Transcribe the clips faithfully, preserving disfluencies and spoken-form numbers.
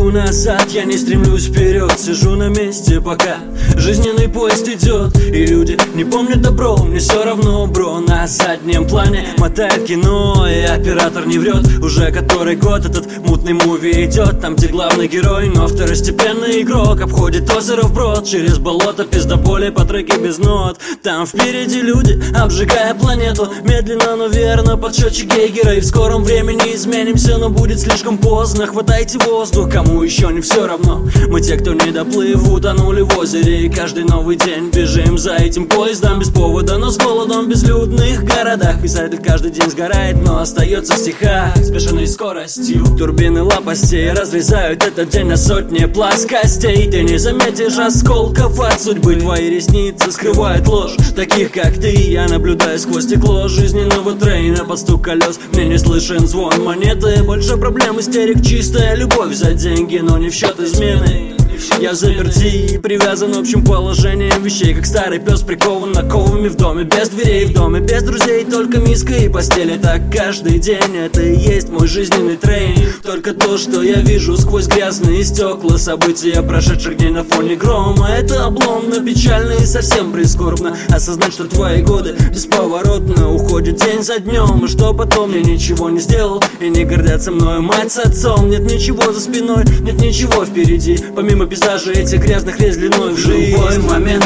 смотрю назад, я не стремлюсь вперед. Сижу на месте, пока жизненный поезд идет, и люди не помнят добро. Мне все равно, бро, на заднем плане мотает кино, и оператор не врет. Уже который год этот мутный муви идет, там где главный герой, но второстепенный игрок обходит озеро вброд, через болото пиздоболи по треке без нот. Там впереди люди, обжигая планету, медленно, но верно, под счетчик Гейгера. И в скором времени изменимся, но будет слишком поздно. Хватайте воздух, кому еще не все равно. Мы те, кто не доплыв, утонули в озере, и каждый новый день бежим за этим поездом без повода, но с голодом в безлюдных городах. Писатель каждый день сгорает, но остается в стихах с бешеной скоростью. Турбины лопастей разрезают этот день на сотни плоскостей. Ты не заметишь осколков от судьбы, твои ресницы скрывают ложь таких, как ты. Я наблюдаю сквозь стекло жизненного трейна, под стук колес мне не слышен звон монеты. Больше проблем, истерик, чистая любовь за деньги, но не в счет измены. Я заперти, привязан общим положением вещей, как старый пес прикован оковами в доме. Без дверей в доме, без друзей, только миска и постель. Так каждый день, это и есть мой жизненный трейн. Только то, что я вижу сквозь грязные стекла, события прошедших дней на фоне грома. Это обломно, печально и совсем прискорбно осознать, что твои годы бесповоротно уходят день за днем. И что потом, я ничего не сделал, и не гордятся мною мать с отцом. Нет ничего за спиной, нет ничего впереди, помимо пейзажи этих грязных лес длиной в жизнь. В любой момент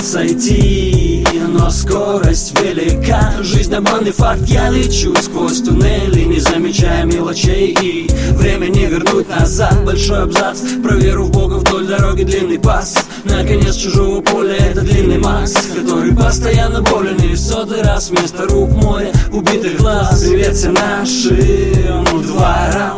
сойти, но скорость велика. Жизнь обманный факт, я лечу сквозь туннели, не замечая мелочей, и время не вернуть назад. Большой абзац про веру в Бога, вдоль дороги длинный пас. Наконец чужого поля это длинный Макс, который постоянно болен, и в сотый раз вместо рук море убитых глаз. Привет всем нашим дворам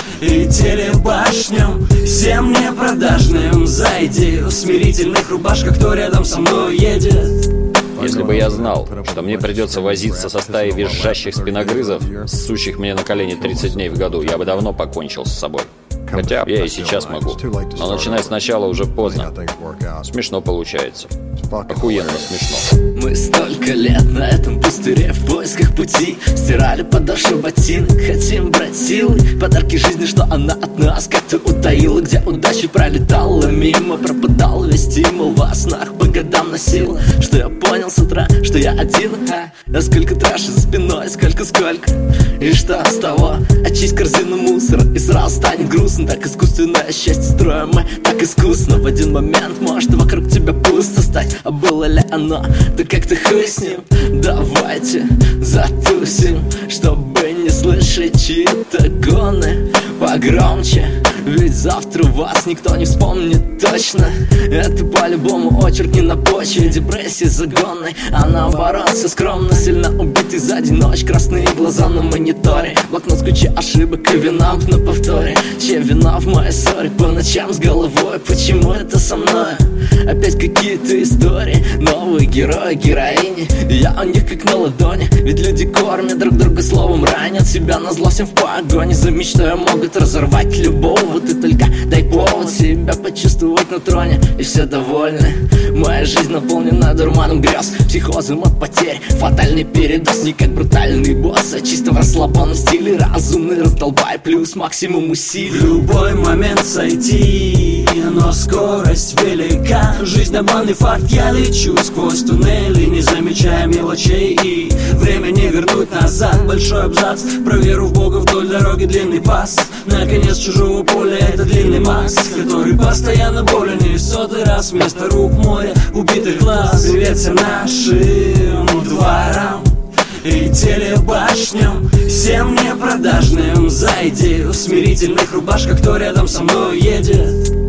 и телебашням, всем непродажным за идею в смирительных рубашках, кто рядом со мной едет. Если бы я знал, что мне придется возиться со стаей визжащих спиногрызов, ссущих мне на колени тридцать дней в году, я бы давно покончил с собой. Хотя я и сейчас могу, но начинать сначала уже поздно. Смешно получается. Охуенно смешно. Мы столько лет на этом пустыре в поисках пути, стирали подошвы ботинок, хотим брать силы, подарки жизни, что она от нас как-то утаила. Где удача пролетала мимо, пропадал весь стимул, во снах по годам носил. Что я понял с утра, что я один, а, а сколько трэша за спиной, сколько-сколько. И что с того, очисть корзину мусора, и сразу станет грустно. Так искусственное счастье строим мы, так искусно. В один момент может вокруг тебя пусто стать, а было ли оно, да как-то хуй с ним. Давайте затусим, чтобы не слышать чьи-то гоны погромче, ведь завтра вас никто не вспомнит точно. Это по-любому очерк не на почве депрессии загонной, а наоборот все скромно, сильно убитый за день ночь. Красные глаза на мониторе, блокнот с кучей ошибок и винамп на повторе. Чья вина в моей ссоре по ночам с головой, почему это со мной? Опять какие-то истории, новые герои, героини, я у них как на ладони. Ведь люди кормят друг друга словом, ранят себя назло всем в погоне. За мечтой могут разорвать любого, ты только дай повод себя почувствовать на троне, и все довольны. Моя жизнь наполнена дурманом грез, психозом от потерь, фатальный передоз. Не как брутальный босс, а чисто в расслабленном стиле, разумный раздолбай плюс максимум усилий. В любой момент сойти, но скорость велика. Жизнь обманный факт, я лечу сквозь туннели, не замечая мелочей, и время не вернуть назад. Большой абзац про веру в Бога, вдоль дороги длинный пас. Наконец чужого поля это длинный Макс, который постоянно болен, и в сотый раз вместо рук море убитых глаз. Привет всем нашим дворам и телебашням, всем непродажным за идею в смирительных рубашках, кто рядом со мной едет.